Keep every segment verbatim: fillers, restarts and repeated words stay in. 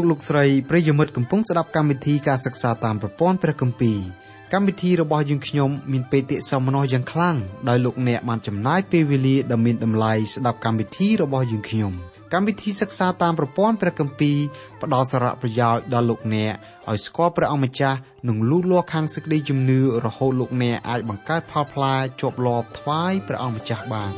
លោកលោកស្រីប្រិយមិត្តកំពុងស្ដាប់កម្មវិធីការសិក្សាតាមប្រព័ន្ធព្រះគម្ពីរកម្មវិធីរបស់យើងខ្ញុំមានបេតិសោមនស្សយ៉ាងខ្លាំងដោយលោកអ្នកបានចំណាយពេលវេលាដ៏មានតម្លៃស្ដាប់កម្មវិធីរបស់យើងខ្ញុំកម្មវិធីសិក្សាតាមប្រព័ន្ធព្រះគម្ពីរផ្ដល់សារៈប្រយោជន៍ដល់លោកអ្នកឲ្យស្គាល់ព្រះអង្គម្ចាស់និងលូតលាស់ខាងសេចក្តីជំនឿរហូតលោកអ្នកអាចបង្កើតផលផ្លែជាប់លាប់ថ្វាយព្រះអង្គម្ចាស់បាន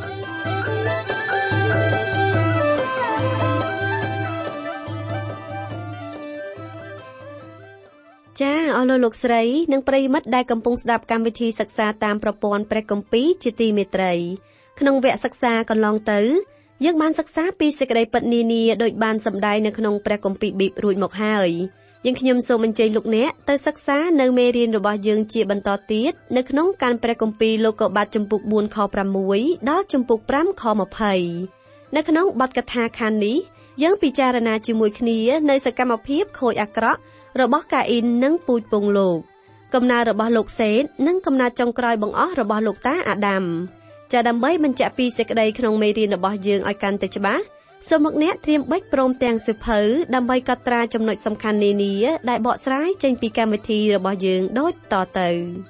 ចាអស់លោកលោកស្រីនិងប្រិយមិត្តដែលកំពុងស្ដាប់កម្មវិធីសិក្សាតាមប្រព័ន្ធព្រះគម្ពីរជាទីមេត្រីក្នុងវគ្គសិក្សាកន្លងទៅយើងបានសិក្សាពីសេចក្តីពិតនានាដោយបានសម្ដែងនៅក្នុងព្រះគម្ពីរប៊ីបរួចមកហើយយើងខ្ញុំសូមអញ្ជើញលោកអ្នកទៅសិក្សានៅមេរៀនរបស់យើងជាបន្តទៀតនៅក្នុងការព្រះគម្ពីរលោកុបាទចំពុកបួនខប្រាំមួយដល់ចំពុកប្រាំខម្ភៃនៅក្នុងបទកថាខណ្ឌនេះយើងពិចារណាជាមួយគ្នានៅសកម្មភាពខូចអាក្រក់របស់កាអ៊ីននិងពូជពងលោកកំណើតរបស់លោកសេតនិងកំណើតចុងក្រោយបង្អស់របស់លោកតាអាដាមចាដើម្បីបញ្ជាក់ពីសេចក្តីក្នុងមេរៀនរបស់យើងឲ្យកាន់តែច្បាស់សូមលោកអ្នកត្រៀមបិចព្រមទាំងសៀវភៅដើម្បីកត់ត្រាចំណុចសំខាន់នានាដែលបកស្រាយចេញពីកម្មវិធីរបស់យើងដូចតទៅ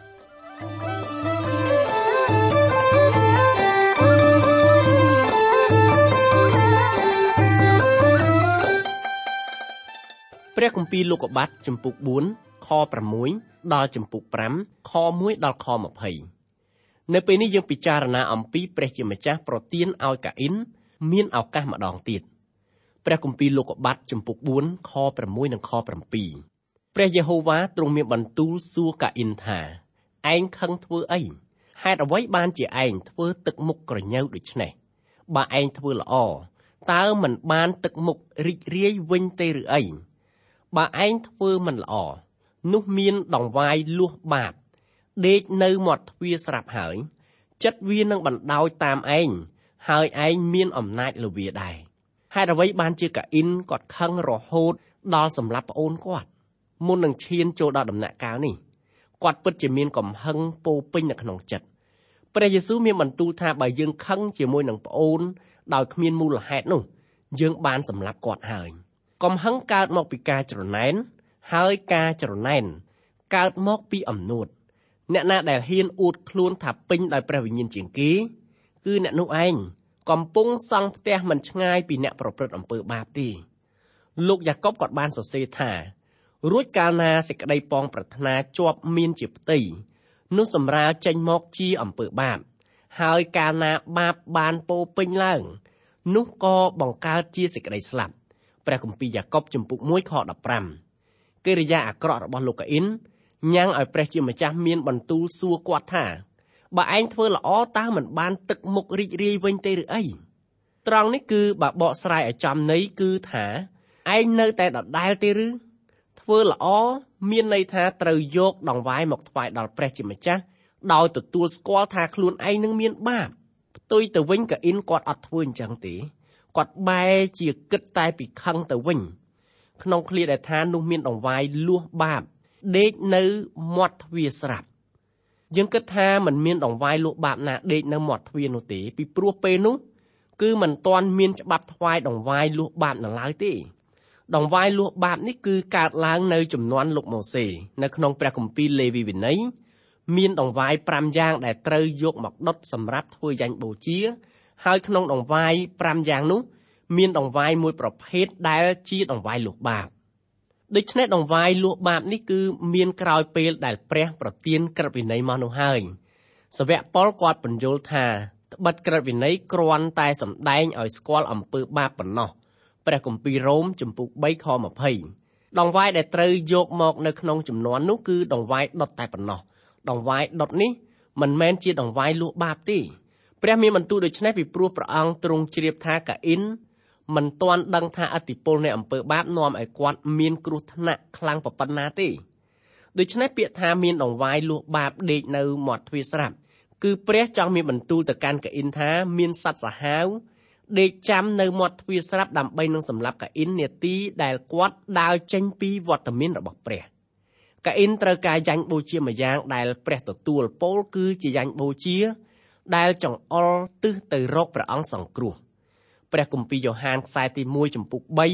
ព្រះគម្ពីរលោកុបាទចំពុកបួនខប្រាំមួយដល់ចំពុកប្រាំខមួយដល់ខម្ភៃនៅពេលនេះយើងពិចារណាអំពីព្រះជាម្ចាស់ប្រទានឲ្យកាអ៊ីនមានឱកាសម្ដងទៀតព្រះគម្ពីរលោកុបាទចំពុកបួនខប្រាំមួយនិងខប្រាំពីរព្រះយេហូវ៉ាទ្រង់មានបន្ទូលសួរកាអ៊ីនថាឯងខឹងធ្វើអីហេតុអ្វីបានជាឯងធ្វើទឹកមុខក្រញ៉ៅដូច្នេះបើឯងធ្វើល្អតើមិនបានទឹកមុខរីករាយវិញទេឬអីបើឯងធ្វើមិនល្អនោះមានដង្វាយលួសបាបដេកនៅមាត់ទ្វារស្រាប់ហើយចិត្តវានឹងបណ្ដោយតាមឯងហើយឯងមានអំណាចលើវាដែរហេតុអ្វីបានជាកាអ៊ីនគាត់ខឹងរហូតដល់សម្លាប់ប្អូនគាត់មុននឹងឈានចូលដល់ដំណាក់កាលនេះគាត់ពិតជាមានកំហឹងពោពេញនៅក្នុងចិត្តព្រះយេស៊ូវមានបន្ទូលថាបើយើងខឹងជាមួយនឹងប្អូនដោយគ្មានមូលហេតុនោះយើងបានសម្លាប់គាត់ហើយកំហឹងកើតមកពីការច្រណែនហើយការច្រណែនកើតមកពីអំនួតអ្នកណាដែលហ៊ានអួតខ្លួនថាពេញដោយព្រះវិញ្ញាណជាងគេគឺអ្នកនោះឯងកំពុងសង់ផ្ទះមិនឆ្ងាយពីអ្នកប្រព្រឹត្តអំពើបាបទេលោកយ៉ាកុបក៏បានសរសេរថារួចកាលណាសេចក្តីប៉ងប្រាថ្នាជាប់មានជាផ្ទៃនោះសម្រាលចេញមកជាអំពើបាបហើយកាលណាបាបបានពោពេញឡើងនោះក៏បង្កើតជាសេចក្តីស្លាប់ព្រះគម្ពីរយ៉ាកុបចំពុកមួយខដប់ប្រាំកិរិយាអាក្រក់របស់លោកកាអ៊ីនញ៉ាំងឲ្យព្រះជាម្ចាស់មានបន្ទូលសួរគាត់ថាបើឯងធ្វើល្អតើមិនបានទឹកមុខរីករាយវិញទេឬអីត្រង់នេះគឺបើបកស្រាយឲ្យចំន័យគឺថាឯងនៅតែដដែលទេឬធ្វើល្អមានន័យថាត្រូវយកដង្វាយមកថ្វាយដល់ព្រះជាម្ចាស់ដោយទទួលស្គាល់ថាខ្លួនឯងនឹងមានបាបផ្ទុយទៅវិញកាអ៊ីនគាត់អត់ធ្វើអញ្ចឹងទេគាត់បែរជាគិតតែពីខឹងទៅវិញក្នុងឃ្លាដែលថានោះមានដង្វាយលួសបាបដេកនៅមាត់ទ្វារស្រាប់យើងគិតថាมันមានដង្វាយលួសបាបណាដេកនៅមាត់ទ្វារនោះទេពីព្រោះពេលនោះគឺมันទាន់មានច្បាប់ថ្វាយដង្វាយលួសបាបនៅឡើយទេដង្វាយលួសបាបនេះគឺកើតឡើងនៅជំនាន់លោកម៉ូសេនៅក្នុងព្រះគម្ពីរលេវីវិន័យមានដង្វាយប្រាំយ៉ាងដែលត្រូវយកមកដុតសម្រាប់ធ្វើយ៉ាញ់បូជាហើយក្នុងដង្វាយប្រាំយ៉ាងនោះមានដង្វាយមួយប្រភេទដែលជាដង្វាយលួសបាបដូច្នេះដង្វាយលួសបាបនេះគឺមានក្រោយពេលដែលព្រះប្រទានក្រឹតវិន័យមកនោះហើយសាវកប៉ុលគាត់បញ្យល់ថាត្បិតក្រឹតវិន័យគ្រាន់តែសម្ដែងឲ្យស្គាល់អំពើបាបប៉ុណ្ណោះព្រះគម្ពីររ៉ូមចំពុកបីខម្ភៃដង្វាយដែលត្រូវយកមកនៅក្នុងចំនួននោះគឺដង្វាយដុតតែប៉ុណ្ណោះដង្វាយដុតនេះមិនមែនជាដង្វាយលួសបាបទេព្រះមានបន្ទូលដូច្នេះពីព្រោះព្រះអង្គទ្រង់ជ្រាបថាកាអ៊ីនមិនទាន់ដឹងថាឥទ្ធិពលនៃអំពើបាបនាំឲ្យគាត់មានគ្រោះថ្នាក់ខ្លាំងប៉ុណ្ណាទេដូច្នេះពាក្យថាមានដង្វាយលួសបាបដេកនៅមាត់ទ្វារស្រាប់គឺព្រះចង់មានបន្ទូលទៅកាន់កាអ៊ីនថាមានសត្វសាហាវដេកចាំនៅមាត់ទ្វារស្រាប់ដើម្បីនឹងសម្លាប់កាអ៊ីននាទីដែលគាត់ដើរចេញពីវត្តមានរបស់ព្រះកាអ៊ីនត្រូវការយ៉ាញ់បូជាមួយយ៉ាងដែលព្រះទទួលពោលគឺជាយ៉ាញ់បូជាដែលចង្អុលទិសទៅរកព្រះអង្គសង្គ្រោះព្រះគម្ពីរយ៉ូហានខ្សែទីមួយចំពុកបី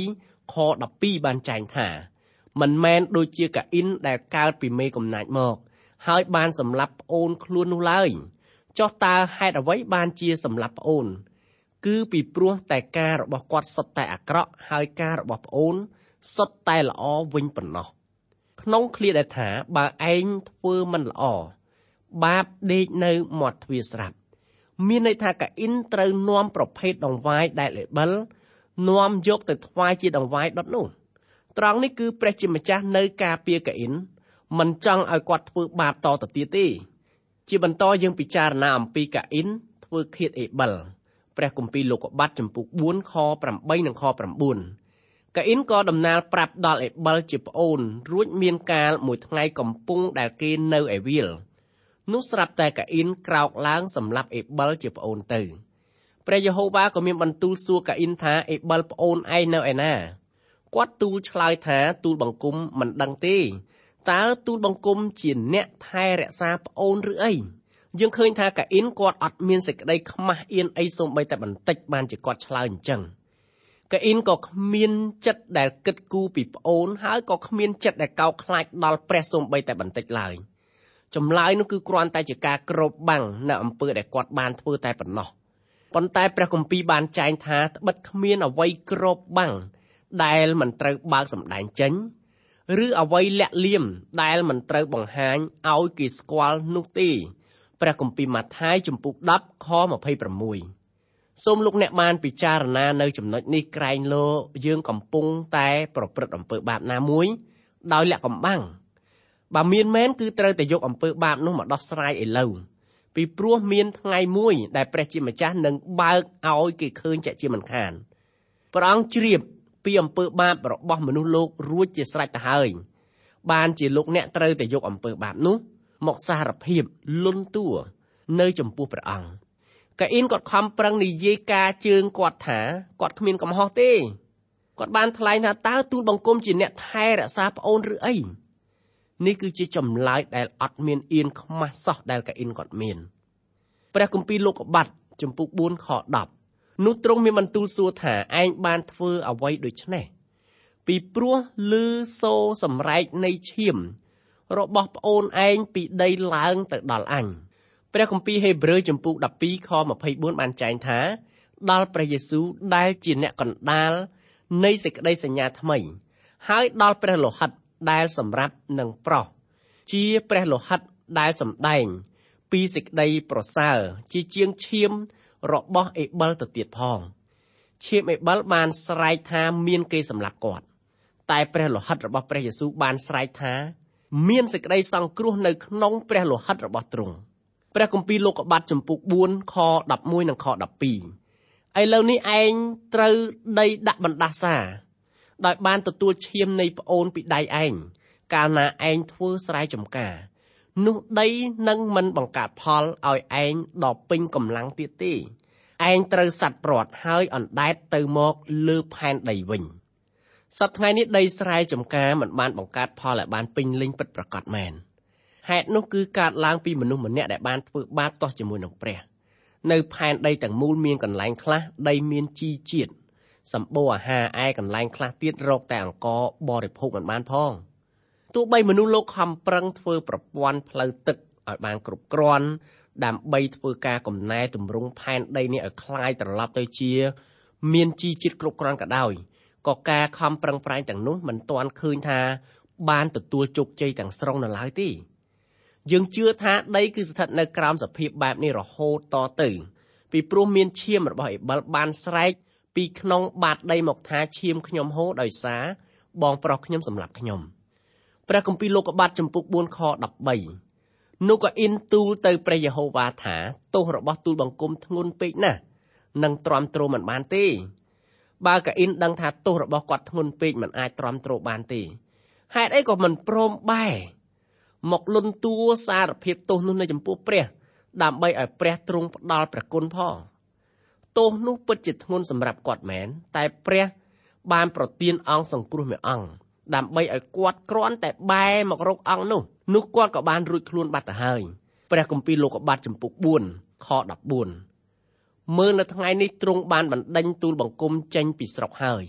ខដប់ពីរបានចែងថាមិនមែនដូចជាកាអ៊ីនដែលកើតពីមេកំណាចមកហើយបានសម្លាប់ប្អូនខ្លួននោះឡើយចុះតើហេតុអ្វីបានជាសម្លាប់ប្អូនគឺពីព្រោះតែការរបស់គាត់សុទ្ធតែអាក្រក់ហើយការរបស់ប្អូនសុទ្ធតែល្អវិញប៉ុណ្ណោះក្នុងឃ្លាដែលថាបើឯងធ្វើមិនល្អបាបដេកនៅមាត់ទ្វារស្រាប់មានន័យថាកាអ៊ីនត្រូវនាំប្រភេទដង្វាយដែលអេបិលនាំយកទៅថ្វាយជាដង្វាយដុតនោះត្រង់នេះគឺព្រះជាម្ចាស់នៅការពារកាអ៊ីនមិនចង់ឲ្យគាត់ធ្វើបាបតទៅទៀតទេជាបន្តយើងពិចារណាអំពីកាអ៊ីនធ្វើឃាតអេបិលព្រះគម្ពីរលោកុបាតចំពុកបួនខប្រាំបីនិងខប្រាំបួនកាអ៊ីនក៏ដំណាលប្រាប់ដល់អេបិលជាប្អូនរួចមានកាលមួយថ្ងៃកំពុងដែលគេនៅឯវាលនោះស្រាប់តែកាអ៊ីនក្រោកឡើងសម្លាប់អេបិលជាប្អូនទៅព្រះយេហូវ៉ាក៏មានបន្ទូលសួរកាអ៊ីនថាអេបិលប្អូនឯងនៅឯណាគាត់ទូលឆ្លើយថាទូលបង្គំមិនដឹងទេតើទូលបង្គំជាអ្នកថែរក្សាប្អូនឬអីយើងឃើញថាកាអ៊ីនគាត់អត់មានសេចក្តីខ្មាស់អៀនអីសូម្បីតែបន្តិចបានជាគាត់ឆ្លើយអញ្ចឹងកាអ៊ីនក៏គ្មានចិត្តដែលគិតគូរពីប្អូនហើយក៏គ្មានចិត្តដែលកោតខ្លាចដល់ព្រះសូម្បីតែបន្តិចឡើយចម្លើយនោះគឺគ្រាន់តែជាការគ្របបាំងនៅអំពើដែលគាត់បានធ្វើតែប៉ុណ្ណោះប៉ុន្តែព្រះគម្ពីរបានចែងថាត្បិតគ្មានអ្វីគ្របបាំងដែលមិនត្រូវបើកសម្ដែងចេញឬអ្វីលាក់លៀមដែលមិនត្រូវបង្ហាញឲ្យគេស្គាល់នោះទេព្រះគម្ពីរម៉ាថាយចំពុកដប់ខម្ភៃប្រាំមួយសូមលោកអ្នកបានពិចារណានៅចំណុចនេះក្រែងលោយើងកំពុងតែប្រព្រឹត្តអំពើបាបណាមួយដោយលាក់កំបាំងបើមានមែនគឺត្រូវតែយកអំពើបាបនោះមកដោះស្រាយឥឡូវពីព្រោះមានថ្ងៃមួយដែលព្រះជាម្ចាស់នឹងបើកឲ្យគេឃើញជាក់ជាមិនខានព្រះអង្គជ្រាបពីអំពើបាបរបស់មនុស្សលោករួចជាស្រេចទៅហើយបានជាលោកអ្នកត្រូវតែយកអំពើបាបនោះមកសារភាពលន់តួនៅចំពោះព្រះអង្គកាអ៊ីនគាត់ខំប្រឹងនិយាយការជើងគាត់ថាគាត់គ្មានកំហុសទេគាត់បានថ្លែងថាតើទូលបង្គំជាអ្នកថែរក្សាប្អូនឬអីនេះគឺជាចម្លើយដែលអត់មានអៀនខ្មាស់សោះដែលកាអ៊ីនគាត់មានព្រះគម្ពីរលោកុបាតចំពុកបួនខដប់នោះទ្រង់មានបន្ទូលសួរថាឯងបានធ្វើអ្វីដូច្នេះពីព្រោះឮសូរសម្រែកនៃឈាមរបស់ប្អូនឯងពីដីឡើងទៅដល់អញព្រះគម្ពីរហេព្រើរចំពុកដប់ពីរខម្ភៃបួនបានចែងថាដល់ព្រះយេស៊ូវដែលជាអ្នកកណ្ដាលនៃសេចក្តីសញ្ញាថ្មីហើយដល់ព្រះលោហិតដែលសម្រាប់នឹងប្រុសជាព្រះលោហិតដែលសម្ដែងពីសេចក្តីប្រសើរជាជាងឈាមរបស់អេបិលទៅទៀតផងឈាមអេបិលបានស្រែកថាមានគេសម្លាប់គាត់តែព្រះលោហិតរបស់ព្រះយេស៊ូវបានស្រែកថាមានសេចក្តីសង្គ្រោះនៅក្នុងព្រះលោហិតរបស់ទ្រង់ព្រះគម្ពីរលោកុបាតចំពុកបួនខដប់មួយនិងខដប់ពីរឥឡូវនេះឯងត្រូវដីដាក់បណ្ដាសាដោយបានទទួលឈាមនៃប្អូនពីដៃឯងកាលណាឯងធ្វើស្រែចម្ការនោះដីនឹងមិនបង្កើតផលឲ្យឯងដល់ពេញកម្លាំងទៀតទេឯងត្រូវសัตว์ព្រាត់ហើយអណ្ដែតទៅមកលើផែនដីវិញសប្តាហ៍ថ្ងៃនេះដីស្រែចម្ការមិនបានបង្កើតផលឲ្យបានពេញលេញពិតប្រាកដមែនហេតុនោះគឺកើតឡើងពីមនុស្សម្នាក់ដែលបានធ្វើបាបទាស់ជាមួយនឹងព្រះនៅផែនដីទាំងមូលមានកន្លែងខ្លះដីមានជីជាតិសម្បូរអាហារឯកន្លែងខ្លះទៀតរកតែអង្ករបរិភោគមិនបានផងទោះបីមនុស្សលោកខំប្រឹងធ្វើប្រព័ន្ធផ្លូវទឹកឲ្យបានគ្រប់គ្រាន់ដើម្បីធ្វើការកំណែទម្រង់ផែនដីនេះឲ្យคล้ายត្រឡប់ទៅជាមានជីជាតិគ្រប់គ្រាន់ក៏ដោយក៏ការខំប្រឹងប្រែងទាំងនោះមិនទាន់ឃើញថាបានទទួលជោគជ័យទាំងស្រុងនៅឡើយទេយើងជឿថាដីគឺស្ថិតនៅក្រោមសភាពបែបនេះរហូតតទៅពីព្រោះមានឈាមរបស់អេបិលបានស្រែកពីក្នុងបាតដីមកថាឈាមខ្ញុំហូរដោយសារបងប្រុសខ្ញុំសម្លាប់ខ្ញុំព្រះគម្ពីរលោកុបាតចំពុកបួនខដប់បីនោះក៏អ៊ីនទូលទៅព្រះយេហូវ៉ាថាទោសរបស់ទូលបង្គំធ្ងន់ពេកណាស់នឹងទ្រាំទ្រមិនបានទេបើកាអ៊ីនដឹងថាទោសរបស់គាត់ធ្ងន់ពេកមិនអាចទ្រាំទ្របានទេហេតុអីក៏មិនព្រមបែរមកលន់តួសារភាពទោសនោះនៅចំពោះព្រះដើម្បីឲ្យព្រះទ្រង់ផ្ដល់ព្រះគុណផងទោសនោះពិតជាធ្ងន់សម្រាប់គាត់មែនតែព្រះបានប្រទានអង្គសង្គ្រោះមួយអង្គដើម្បីឲ្យគាត់គ្រាន់តែបែរមករកអង្គនោះនោះគាត់ក៏បានរួចខ្លួនបាត់ទៅហើយព្រះគម្ពីរលោកុបាតចំពុកបួនខដប់បួនមើលនៅថ្ងៃនេះទ្រង់បានបណ្ដេញទូលបង្គំចេញពីស្រុកហើយ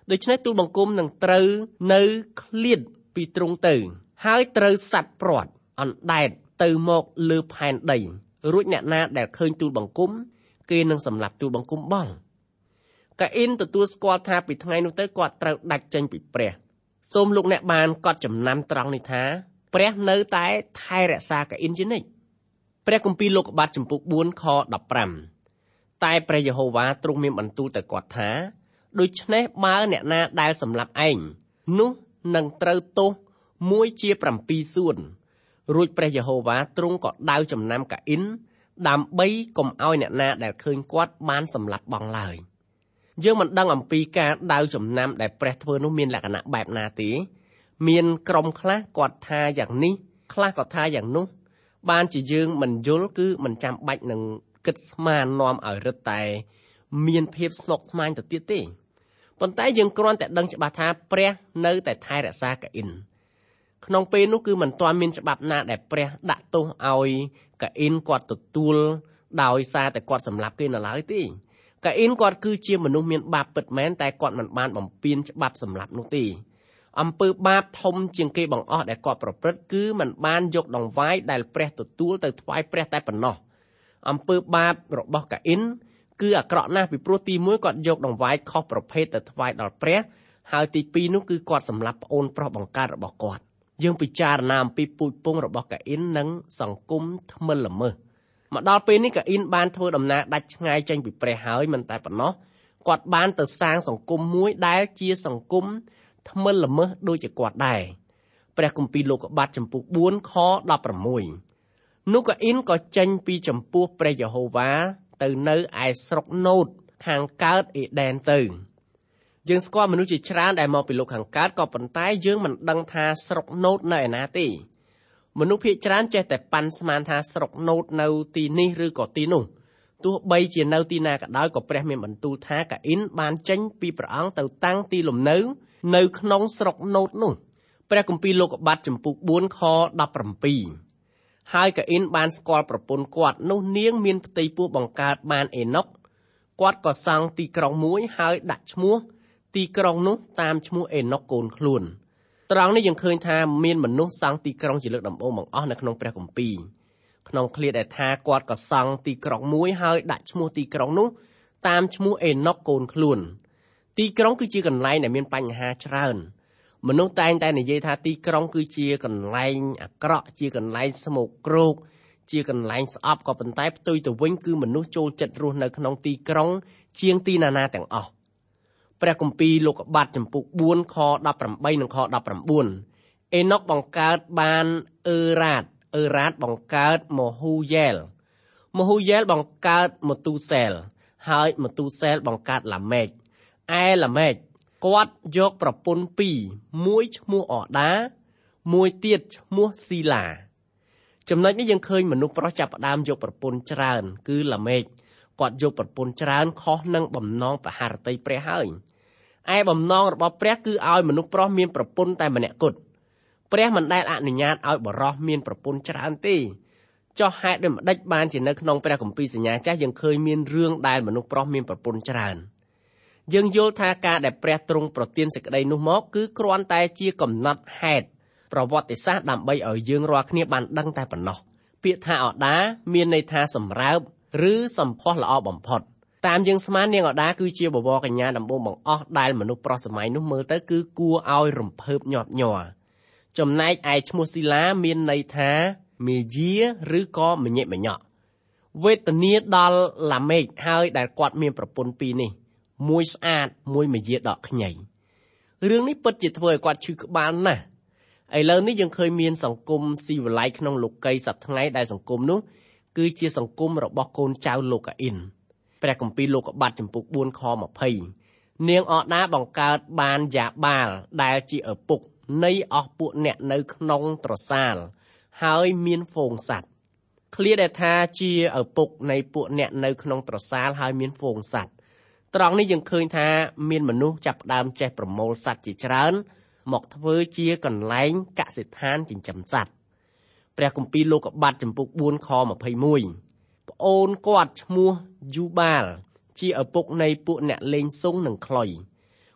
ដូច្នេះទូលបង្គំនឹងត្រូវនៅឃ្លាតពីទ្រង់ទៅហើយត្រូវសัตว์ព្រាត់អណ្ដែតទៅមកលើផែនដីរួចអ្នកណាដែលឃើញទូលបង្គំគេនឹងសម្លាប់ទូលបង្គំបងកាអ៊ីនទទួលស្គាល់ថាពីថ្ងៃនោះទៅគាត់ត្រូវដាច់ចេញពីព្រះសូមលោកអ្នកបានកត់ចំណាំត្រង់នេះថាព្រះនៅតែថែរក្សាកាអ៊ីនជានិច្ចព្រះគម្ពីរលោកុបាទចំពុកបួនខដប់ប្រាំតែព្រះយេហូវ៉ាទ្រង់មានបន្ទូលទៅគាត់ថាដូច្នេះបើអ្នកណាដែលសម្លាប់ឯងនោះនឹងត្រូវទោសមួយជាប្រាំពីរសួនរួចព្រះយេហូវ៉ាទ្រង់ក៏ដាវចំណាំកាអ៊ីនដើម្បីកុំឲ្យអ្នកណាដែលឃើញគាត់បានសម្លាប់បងឡើយយើងមិនដឹងអំពីការដាវចំណាំដែលព្រះធ្វើនោះមានលក្ខណៈបែបណាទេមានក្រុមខ្លះគាត់ថាយ៉ាងនេះខ្លះក៏ថាយ៉ាងនោះបានជាយើងមិនយល់គឺមិនចាំបាច់នឹងគិតស្មាននាំឲ្យរឹតតែមានភាពស្មុគស្មាញទៅទៀតទេប៉ុន្តែយើងគ្រាន់តែដឹងច្បាស់ថាព្រះនៅតែថែរក្សាកាអ៊ីនក្នុងពេលនោះគឺមិនទាន់មានច្បាប់ណាដែលព្រះដាក់ទោសឲ្យកាអ៊ីនគាត់ទទួលដោយសារតែគាត់សម្លាប់គេនៅឡើយទេកាអ៊ីនគាត់គឺជាមនុស្សមានបាបពិតមែនតែគាត់មិនបានបំពានច្បាប់សម្លាប់នោះទេអំពើបាបធំជាងគេបង្អស់ដែលគាត់ប្រព្រឹត្តគឺមិនបានយកដង្វាយដែលព្រះទទួលទៅថ្វាយព្រះតែប៉ុណ្ណោះអំពើបាបរបស់កាអ៊ីនគឺអាក្រក់ណាស់ពីព្រោះទីមួយគាត់យកដង្វាយខុសប្រភេទទៅថ្វាយដល់ព្រះហើយទីពីរនោះគឺគាត់សម្លាប់ប្អូនប្រុសបង្កើតរបស់គាត់យើងពិចារណាអំពីពូជពង្សរបស់កាអ៊ីននិងសង្គមថ្មិលល្មើសមកដល់ពេលនេះកាអ៊ីនបានធ្វើដំណើរដាច់ឆ្ងាយចេញពីព្រះហើយមិនតែប៉ុណ្ណោះគាត់បានទៅសាងសង្គមមួយដែលជាសង្គមថ្មិលល្មើសដូចជាគាត់ដែរព្រះគម្ពីរលោកុបាទចំពុកបួនខដប់ប្រាំមួយនោះកាអ៊ីនក៏ចេញពីចំពោះព្រះយេហូវ៉ាទៅនៅឯស្រុកណូតខាងកើតអេដែនទៅយើងស្គាល់មនុស្សជាច្រើនដែលមកពីលោកខាងកើតក៏ប៉ុន្តែយើងមិនដឹងថាស្រុកណូតនៅឯណាទេមនុស្សភាគច្រើនចេះតែប៉ាន់ស្មានថាស្រុកណូតនៅទីនេះឬក៏ទីនោះទោះបីជានៅទីណាក៏ដោយក៏ព្រះមានបន្ទូលថាកាអ៊ីនបានចេញពីព្រះអង្គទៅតាំងទីលំនៅនៅក្នុងស្រុកណូតនោះព្រះគម្ពីរលោកុបាទចំពុកបួនខដប់ប្រាំពីរហើយកាអ៊ីនបានស្គាល់ប្រពន្ធគាត់នោះនាងមានផ្ទៃពោះបង្កើតបានអេណុកគាត់ក៏សង់ទីក្រុងមួយហើយដាក់ឈ្មោះទីក្រុងនោះតាមឈ្មោះអេណុកកូនខ្លួនត្រង់នេះយើងឃើញថាមានមនុស្សសង់ទីក្រុងជាលើកដំបូងបង្អស់នៅក្នុងព្រះគម្ពីរក្នុងឃ្លាដែលថាគាត់ក៏សង់ទីក្រុងមួយហើយដាក់ឈ្មោះទីក្រុងនោះតាមឈ្មោះអេណុកកូនខ្លួនទីក្រុងគឺជាកន្លែងដែលមានបញ្ហាច្រើនមនុស្សតែងតែនិយាយថាទីក្រុងគឺជាកន្លែងអាក្រក់ជាកន្លែងស្មោកគ្រោកជាកន្លែងស្អប់ក៏ប៉ុន្តែផ្ទុយទៅវិញគឺមនុស្សចូលចិត្តរស់នៅក្នុងទីក្រុងជាងទីណានាទាំងអស់ព្រះគម្ពីរលោកុបាទចំពុកបួនខដប់ប្រាំបីនិងខដប់ប្រាំបួនអេណុកបង្កើតបានអឺរ៉ាតអឺរ៉ាតបង្កើតមហូយែលមហូយែលបង្កើតមទូសែលហើយមទូសែលបង្កើតឡាម៉េកឯឡាម៉េកគាត់យកប្រពន្ធពីរមួយឈ្មោះអដាមួយទៀតឈ្មោះស៊ីឡាចំណុចនេះយើងឃើញមនុស្សប្រុសចាប់ផ្ដើមយកប្រពន្ធច្រើនគឺឡាម៉េកគាត់យកប្រពន្ធច្រើនខុសនឹងបំណងបហារតីព្រះហើយឯបំណងរបស់ព្រះគឺឲ្យមនុស្សប្រុសមានប្រពន្ធតែម្នាក់គត់ព្រះមិនដែលអនុញ្ញាតឲ្យបរិសុទ្ធមានប្រពន្ធច្រើនទេចុះហេតុដូចម្ដេចបានជានៅក្នុងព្រះគម្ពីរសញ្ញាចាស់យើងឃើញមានរឿងដែលមនុស្សប្រុសមានប្រពន្ធច្រើនយើងយល់ថាការដែលព្រះទ្រង់ប្រទានសេចក្តីនោះមកគឺគ្រាន់តែជាកំណត់ហេតុប្រវត្តិសាស្ត្រដើម្បីឲ្យយើងរាល់គ្នាបានដឹងតែប៉ុណ្ណោះពាក្យថាអដាមានន័យថាសម្រើបឬសម្ផស្សល្អបំផុតតាមយើងស្មាននាងអដាគឺជាបវរកញ្ញាដំបូងបង្អស់ដែលមនុស្សប្រុសសម័យនោះមើលទៅគឺគួរឲ្យរំភើបញាប់ញ័រចំណែកឯឈ្មោះស៊ីឡាមានន័យថាមាយាឬក៏មញិមញក់វេទនាដល់ឡាម៉េកហើយដែលគាត់មានប្រពន្ធពីរនេះមួយស្អាតមួយមាយាដកខ្ញីរឿងនេះពិតជាធ្វើឲ្យគាត់ឈឺក្បាលណាស់ឥឡូវនេះយើងឃើញមានសង្គមស៊ីវិល័យក្នុងលោកីសប្តាហ៍ថ្ងៃដែលសង្គមនោះគឺជាសង្គមរបស់កូនចៅលោកកាអ៊ីនព្រះគម្ពីរលោកុបាទចំពុកបួនខម្ភៃនាងអដាបង្កើតបានយ៉ាបាល់ដែលជាឪពុកនៃអស់ពួកអ្នកនៅក្នុងត្រសាលហើយមានហ្វូងសត្វឃ្លាដែលថាជាឪពុកនៃពួកអ្នកនៅក្នុងត្រសាលហើយមានហ្វូងសត្វត្រង់នេះយើងឃើញថាមានមនុស្សចាប់ផ្ដើមចេះប្រមូលសត្វជាច្រើនមកធ្វើជាកន្លែងកសិដ្ឋានចិញ្ចឹមសត្វព្រះគម្ពីរលោកុបាទចំពុកបួនខម្ភៃមួយប្អូនគាត់ឈ្មោះយូបាល់ជាឪពុកនៃពួកអ្នកលេងស៊ុងនិងខ្លុយ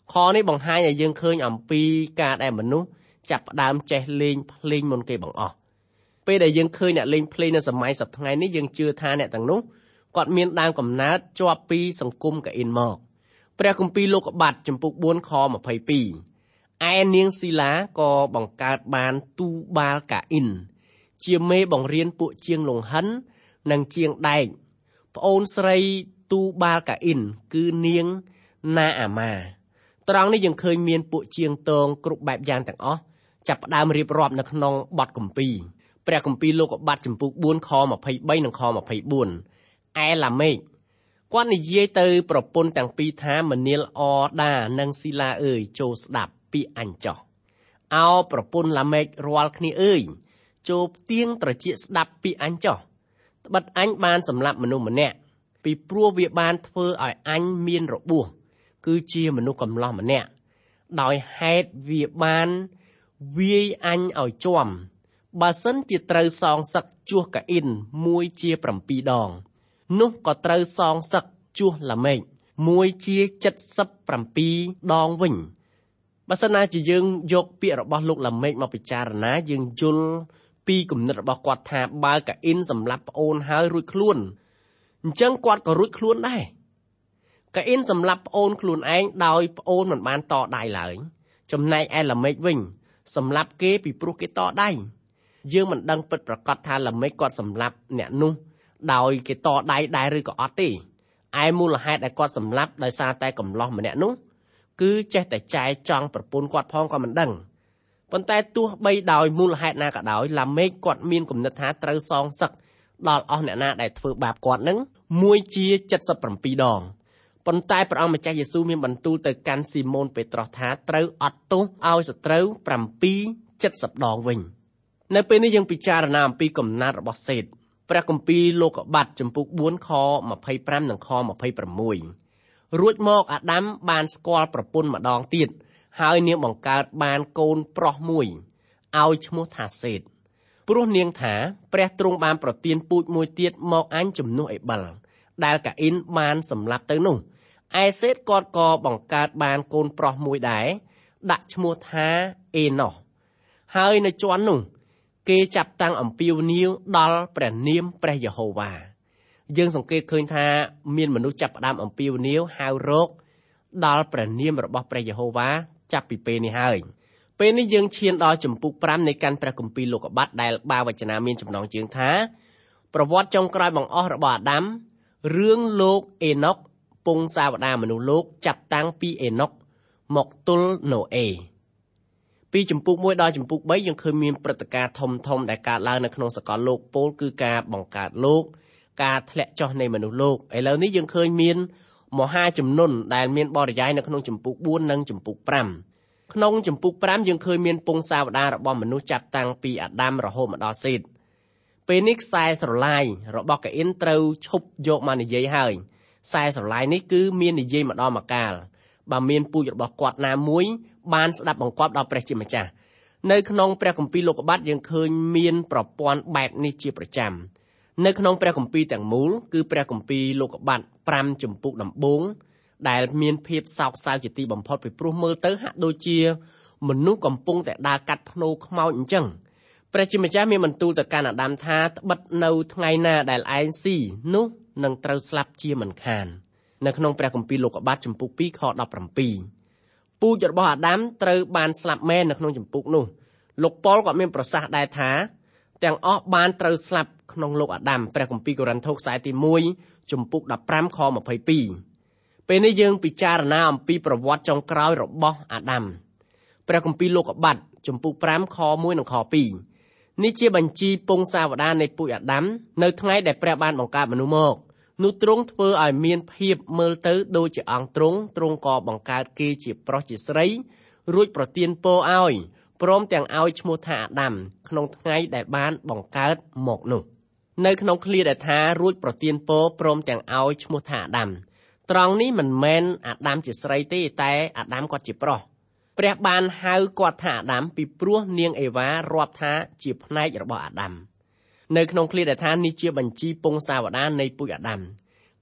ខនេះបង្ហាញឲ្យយើងឃើញអំពីការដែលមនុស្សចាប់ផ្ដើមចេះលេងភ្លេងមុនគេបង្អស់ពេលដែលយើងឃើញអ្នកលេងភ្លេងនៅសម័យសប្តាហ៍ថ្ងៃនេះយើងជឿថាអ្នកទាំងនោះគាត់មានដើមកំណើតជាប់ពីសង្គមកអ៊ីនមកព្រះគម្ពីរលោកុបាតចំពុកបួនខម្ភៃពីរឯនាងស៊ីឡាក៏បង្កើតបានទូបាលកាអ៊ីនជាមេបង្រៀនពួកជាងលង្ហិននិងជាងដែកប្អូនស្រីទូបាលកាអ៊ីនគឺនាងណាអាម៉ាត្រង់នេះយើងឃើញមានពួកជាងតងគ្រប់បែបយ៉ាងទាំងអស់ចាប់ផ្ដើមរៀបរាប់នៅក្នុងបទគម្ពីរព្រះគម្ពីរលោកុបាតចំពុកបួនខម្ភៃបីនិងខម្ភៃបួនឯឡាមេកគាត់និយាយទៅប្រពន្ធទាំងពីរថាមនាលអដានិងស៊ីឡាអើយចូលស្ដាប់ពីអញចោះអោប្រពន្ធឡាមេករាល់គ្នាអើយចូលផ្ទៀងត្រចៀកស្ដាប់ពីអញចោះត្បិតអញបានសម្លាប់មនុស្សម្នាក់ពីព្រោះវាបានធ្វើឲ្យអញមានរបួសគឺជាមនុស្សកំឡោះម្នាក់ដោយហេតុវាបានវាយអញឲ្យជាំបើសិនជាត្រូវសងសឹកជួសកាអ៊ីនមួយជាប្រាំពីរដងនោះក៏ត្រូវសងសឹកជួសឡាមេកមួយជាចិតសិបប្រាំពីរដងវិញបើសិនណាជាយើងយកពាក្យរបស់លោកឡាមេកមកពិចារណាយើងយល់ពីគំនិតរបស់គាត់ថាបើកាអ៊ីនសម្លាប់ប្អូនហើយរួចខ្លួនអញ្ចឹងគាត់ក៏រួចខ្លួនដែរកាអ៊ីនសម្លាប់ប្អូនខ្លួនឯងដោយប្អូនមិនបានតដៃឡើយចំណែកឯឡាមេកវិញសម្លាប់គេពីព្រោះគេតដៃយើងមិនដឹងពិតប្រាកដថាឡាមេកគាត់សម្លាប់អ្នកនោះដោយគេតដៃដែរឬក៏អត់ទេឯមូលហេតុដែលគាត់សម្លាប់ដោយសារតែកំឡោះម្នាក់នោះគឺចេះតែចែចង់ប្រពន្ធគាត់ផងក៏មិនដឹងប៉ុន្តែទោះបីដោយមូលហេតុណាក៏ដោយឡាមេកគាត់មានគំនិតថាត្រូវសងសឹកដល់អស់អ្នកណាដែលធ្វើបាបគាត់នឹងមួយជាចិតសិបប្រាំពីរដងប៉ុន្តែព្រះអង្គម្ចាស់យេស៊ូវមានបន្ទូលទៅកាន់ស៊ីម៉ូនពេត្រុសថាត្រូវអត់ទោសឲ្យសត្រូវប្រាំពីរចិតសិបដងវិញនៅពេលនេះយើងពិចារណាអំពីកំណើតរបស់សេតព្រះគម្ពីរលោកុបាតចំពុកបួនខម្ភៃប្រាំនិងខម្ភៃប្រាំមួយរួចមកអាដាមបានស្គាល់ប្រពន្ធម្ដងទៀតហើយនាងបង្កើតបានកូនប្រុសមួយឲ្យឈ្មោះថាសេតព្រោះនាងថាព្រះទ្រង់បានប្រទានពូជមួយទៀតមកអញជំនួសអេប៊លដែលកាអ៊ីនបានសម្លាប់ទៅនោះឯសេតគាត់ក៏បង្កើតបានកូនប្រុសមួយដែរដាក់ឈ្មោះថាអេណូសហើយនៅជាន់នោះគេចាប់តាំងអំពាវនាវដល់ព្រះនាមព្រះយេហូវ៉ាយើងសង្កេតឃើញថាមានមនុស្សចាប់ផ្ដើមអំពាវនាវហៅរកដល់ព្រះនាមរបស់ព្រះយេហូវ៉ាចាប់ពីពេលនេះហើយពេលនេះយើងឈានដល់ចំពុកប្រាំនៃកាន់ព្រះគម្ពីរលោកុបាតដែលបាវចនាមានចំណងជើងថាប្រវត្តិចុងក្រោយបង្អស់របស់អាដាមរឿងលោកអេណុកពងសាវតាមនុស្សលោកចាប់តាំងពីអេណុកមកទល់ណូអេពីចំពុកមួយដល់ចំពុកបីយើងឃើញមានព្រឹត្តិការណ៍ធំធំដែលកើតឡើងនៅក្នុងសកលលោកពោលគឺការបង្កើតលោកការធ្លាក់ចុះនៃមនុស្សលោកឥឡូវនេះយើងឃើញមានមហាជំនន់ដែលមានបរិយាយនៅក្នុងចំពុកបួននិងចំពុកប្រាំក្នុងចំពុកប្រាំយើងឃើញមានពងសាវតារបស់មនុស្សចាប់តាំងពីអាដាមរហូតមកដល់សេតពេលនេះខ្សែស្រឡាយរបស់កាអ៊ីនត្រូវឈប់យកមកនិយាយហើយខ្សែស្រឡាយនេះគឺមាននិយាយម្ដងម្កាលបើមានពូជរបស់គាត់ណាមួយបានស្ដាប់បង្គាប់ដល់ព្រះជាម្ចាស់នៅក្នុងព្រះគម្ពីរលោកុបាតយើងឃើញមានប្រព័ន្ធបែបនេះជាប្រចាំនៅក្នុងព្រះគម្ពីរទាំងមូលគឺព្រះគម្ពីរលោកុបាតប្រាំចំពុកដំបូងដែលមានភាពសោកសៅជាទីបំផុតពីព្រោះមើលទៅហាក់ដូចជាមនុស្សកំពុងតែដើរកាត់ភ្នូខ្មោចអញ្ចឹងព្រះជាម្ចាស់មានបន្ទូលទៅកាន់អាដាមថាត្បិតនៅថ្ងៃណាដែលឯងស៊ីនោះនឹងត្រូវស្លាប់ជាមិនខាននៅក្នុងព្រះគម្ពីរលោកុបាតចំពុកពីរខដប់ប្រាំពីរពូជរបស់អាដាមត្រូវបានស្លាប់មែននៅក្នុងចំពុកនោះលោកប៉ុលក៏មានប្រសាសន៍ដែរថាទាំងអស់បានត្រូវស្លាប់ក្នុងលោកអាដាមព្រះគម្ពីរកូរិនថូសខ្សែទីមួយចំពុកដប់ប្រាំខម្ភៃពីរពេលនេះយើងពិចារណាអំពីប្រវត្តិចុងក្រោយរបស់អាដាមព្រះគម្ពីរលោកុបាតចំពុកប្រាំខមួយនិងខពីរនេះជាបញ្ជីពងសាវតានៃពូជអាដាមនៅថ្ងៃដែលព្រះបានបង្កើតមនុស្សមកនោះទ្រង់ធ្វើឲ្យមានភាពមើលទៅដូចជាអង្គទ្រង់ទ្រង់ក៏បង្កើតគេជាប្រុសជាស្រីរួចប្រទានពរឲ្យព្រមទាំងឲ្យឈ្មោះថាអាដាមក្នុងថ្ងៃដែលបានបង្កើតមកនោះនៅក្នុងឃ្លាដែលថារួចប្រទានពរព្រមទាំងឲ្យឈ្មោះថាអាដាមត្រង់នេះមិនមែនអាដាមជាស្រីទេតែអាដាមគាត់ជាប្រុសព្រះបានហៅគាត់ថាអាដាមពីព្រោះនាងអេវ៉ារាប់ថាជាផ្នែករបស់អាដាមនៅក្នុងឃ្លាដែលថានេះជាបញ្ជីពងសាវតានៃពូជអាដាម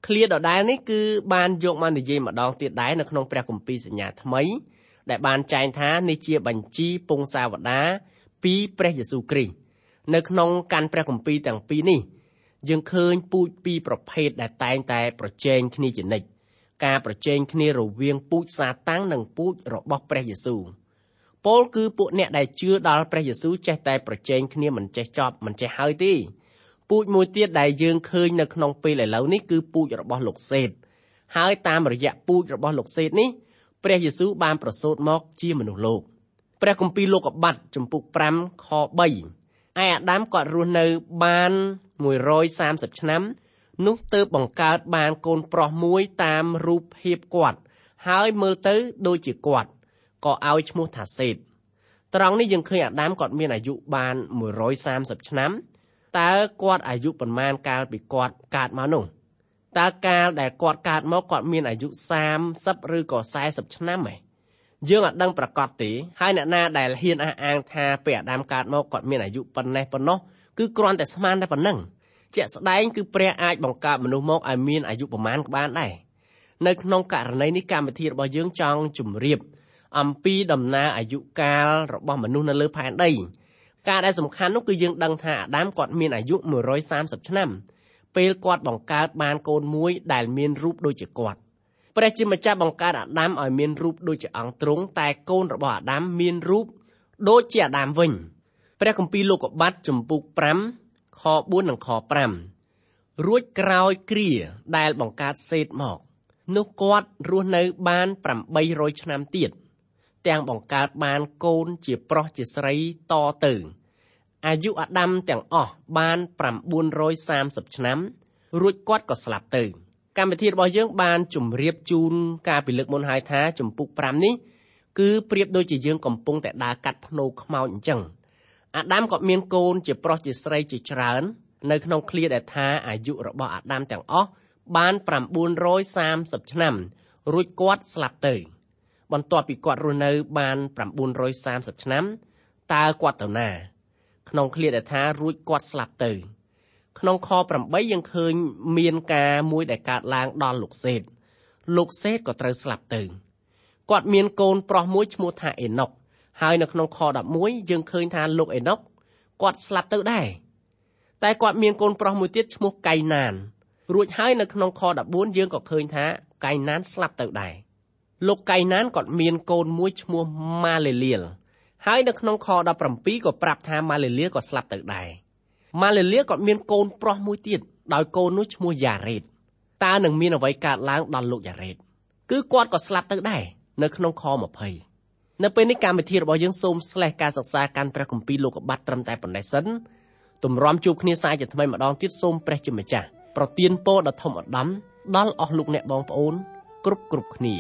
ឃ្លាដដែលនេះគឺបានយកមកនិយាយម្ដងទៀតដែរនៅក្នុងព្រះគម្ពីរសញ្ញាថ្មីដែលបានចែងថានេះជាបញ្ជីពងសាវតាពីព្រះយេស៊ូវគ្រីស្ទនៅក្នុងកាន់ព្រះគម្ពីរទាំងពីរនេះយើងឃើញពូជពីរប្រភេទដែលតែងតែប្រជែងគ្នាជានិច្ចការប្រជែងគ្នារវាងពូជសាតាំងនិងពូជរបស់ព្រះយេស៊ូវពោលគឺពួកអ្នកដែលជឿដល់ព្រះយេស៊ូវចេះតែប្រជែងគ្នាមិនចេះចប់មិនចេះហើយទេពូជមួយទៀតដែលយើងឃើញនៅក្នុងពេលឥឡូវនេះគឺពូជរបស់លោកសេតហើយតាមរយៈពូជរបស់លោកសេតនេះព្រះយេស៊ូវបានប្រសូតមកជាមនុស្សលោកព្រះគម្ពីរលោកុបាទជំពូកប្រាំខបីឯអាដាមគាត់រស់នៅបានមួយរយសាមសិបឆ្នាំនោះទើបបង្កើតបានកូនប្រុសមួយតាមរូបភាពគាត់ហើយមើលទៅដូចជាគាត់ក៏ឲ្យឈ្មោះថាសេតត្រង់នេះយើងឃើញអាដាមគាត់មានអាយុបានមួយរយសាមសិបឆ្នាំតើគាត់អាយុប៉ុន្មានកាលពីគាត់កើតមកនោះតើកាលដែលគាត់កើតមកគាត់មានអាយុសាមសិបឬក៏សែសិបឆ្នាំហ៎យើងអត់ដឹងប្រកាសទេហើយអ្នកណាដែលហ៊ានអះអាងថាពេលអាដាមកើតមកគាត់មានអាយុប៉ុណ្ណេះប៉ុណ្ណោះគឺគ្រាន់តែស្មានតែប៉ុណ្ណឹងជាក់ស្ដែងគឺព្រះអាចបង្កើតមនុស្សមកឲ្យមានអាយុប្រមាណក៏បានដែរនៅក្នុងករណីនេះកម្មវិធីរបស់យើងចង់ជម្រាបអំពីដំណើរអាយុកាលរបស់មនុស្សនៅលើផែនដីការដែលសំខាន់នោះគឺយើងដឹងថាអាដាមគាត់មានអាយុមួយរយសាមសិបឆ្នាំពេលគាត់បង្កើតបានកូនមួយដែលមានរូបដូចជាគាត់ព្រះជាម្ចាស់បង្កើតអាដាមឲ្យមានរូបដូចជាអង្គទ្រង់តែកូនរបស់អាដាមមានរូបដូចជាអាដាមវិញព្រះគម្ពីរលោកុបាទជំពូកប្រាំខបួននិងខប្រាំរួចក្រោយគ្រាដែលបង្កើតសេតមកនោះគាត់រស់នៅបានប្រាំបីរយឆ្នាំទៀតទាំងបង្កើតបានកូនជាប្រុសជាស្រីតទៅអាយុអាដាមទាំងអស់បានប្រាំបួនរយសាមសិបឆ្នាំរួចគាត់ក៏ស្លាប់ទៅកម្មវិធីរបស់យើងបានជម្រាបជូនការពីលើកមុនហើយថាជំពូកប្រាំនេះគឺប្រៀបដូចជាយើងកំពុងតែដើរកាត់ភ្នូខ្មោចអញ្ចឹងអាដាមក៏មានកូនជាប្រុសជាស្រីជាច្រើននៅក្នុងឃ្លាដែលថាអាយុរបស់អាដាមទាំងអស់បានប្រាំបួនរយសាមសិបឆ្នាំរួចគាត់ស្លាប់ទៅបន្ទាប់ពីគាត់រស់នៅបានប្រាំបួនរយសាមសិបឆ្នាំតើគាត់ទៅណាក្នុងឃ្លាដែលថារួចគាត់ស្លាប់ទៅក្នុងខប្រាំបីយើងឃើញមានការមួយដែលកើតឡើងដល់លោកសេតលោកសេតក៏ត្រូវស្លាប់ទៅគាត់មានកូនប្រុសមួយឈ្មោះថាអេណុកហើយនៅក្នុងខដប់មួយយើងឃើញថាលោកអេណុកគាត់ស្លាប់ទៅដែរតែគាត់មានកូនប្រុសមួយទៀតឈ្មោះកៃណានរួចហើយនៅក្នុងខដប់បួនយើងក៏ឃើញថាកៃណានស្លាប់ទៅដែរលោកកៃណានគាត់មានកូនមួយឈ្មោះម៉ាលេលៀលហើយនៅក្នុងខដប់ប្រាំពីរក៏ប្រាប់ថាម៉ាលេលៀលក៏ស្លាប់ទៅដែរម៉ាលេលៀលគាត់មានកូនប្រុសមួយទៀតដោយកូននោះឈ្មោះយ៉ារ៉េតតើនឹងមានអ្វីកើតឡើងដល់លោកយ៉ារ៉េតគឺគាត់ក៏ស្លាប់ទៅដែរនៅក្នុងខยี่สิบនៅពេលនេះកម្មវិធីរបស់យើងសូមស្លេះការសិក្សាកាន់ព្រះគម្ពីរលោកុបាទត្រឹមតែប៉ុណ្ណេះសិនទម្រាំជួបគ្នាសាជាថ្មីម្ដងទៀតសូមព្រះជាម្ចាស់ប្រទានពរដ៏ធំឧត្តមដល់អស់លោកអ្នកបងប្អូនគ្រប់គ្រប់គ្នា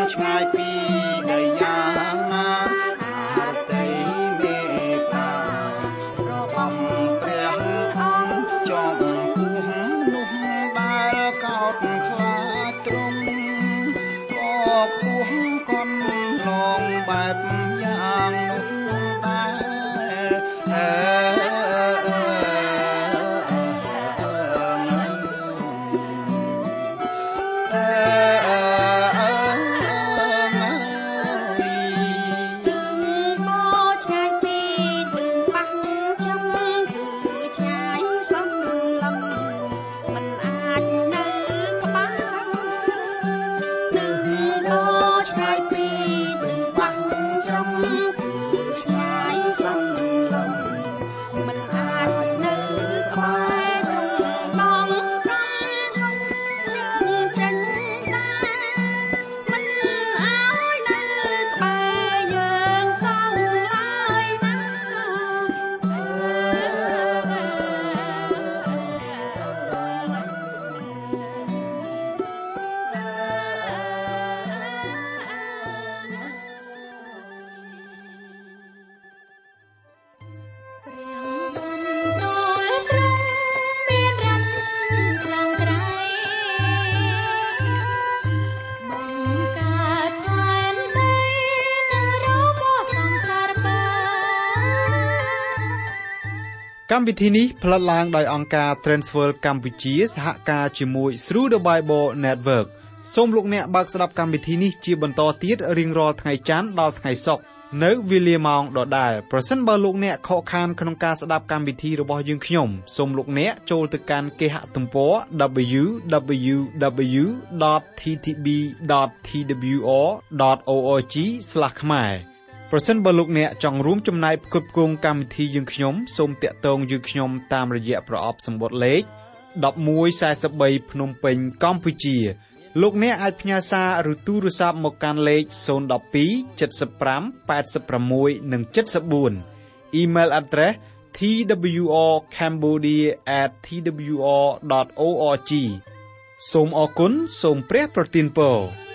ឆ្ងាយពីដីយ៉ាងណាអរតីមេត្តារបស់ព្រះអង្គចំពោះនោះដែលកោតខ្លាចទ្រង់ក៏ពោះកន់ឡងបែបយ៉ាងនោះកម្មវិធីនេះផ្លាត់ឡើងដោយអង្គការ Transworld កម្ពុជាសហការជាមួយ Through the Bible Network សូមលោកអ្នកបើកស្ដាប់កម្មវិធីនេះជាបន្តទៀតរៀងរាល់ថ្ងៃច័ន្ទដល់ថ្ងៃសុក្រនៅវេលាម៉ោងដដែលប្រសិនបើលោកអ្នកខកខានក្នុងការស្ដាប់កម្មវិធីរបស់យើងខ្ញុំសូមលោកអ្នកចូលទៅកាន់គេហទំព័រ double-u double-u double-u ដត t t b ដត t w r ដត org ស្លាស ខ្មែរប្រសិនបើលោកអ្នកចង់រួមចំណែកផ្គត់ផ្គង់កម្មវិធីយើងខ្ញុំសូមតាក់ទងយើងខ្ញុំតាមរយៈប្រអប់សម្បត្តិលេខone one four threeភ្នំពេញកម្ពុជាលោកអ្នកអាចផ្ញើសារឬទូរស័ព្ទមកកាន់លេខzero one two seven five eight sixនិងseven four អ៊ីមែល address t w r cambodia at t w r dot org សូមអរគុណសូមព្រះប្រទានពរ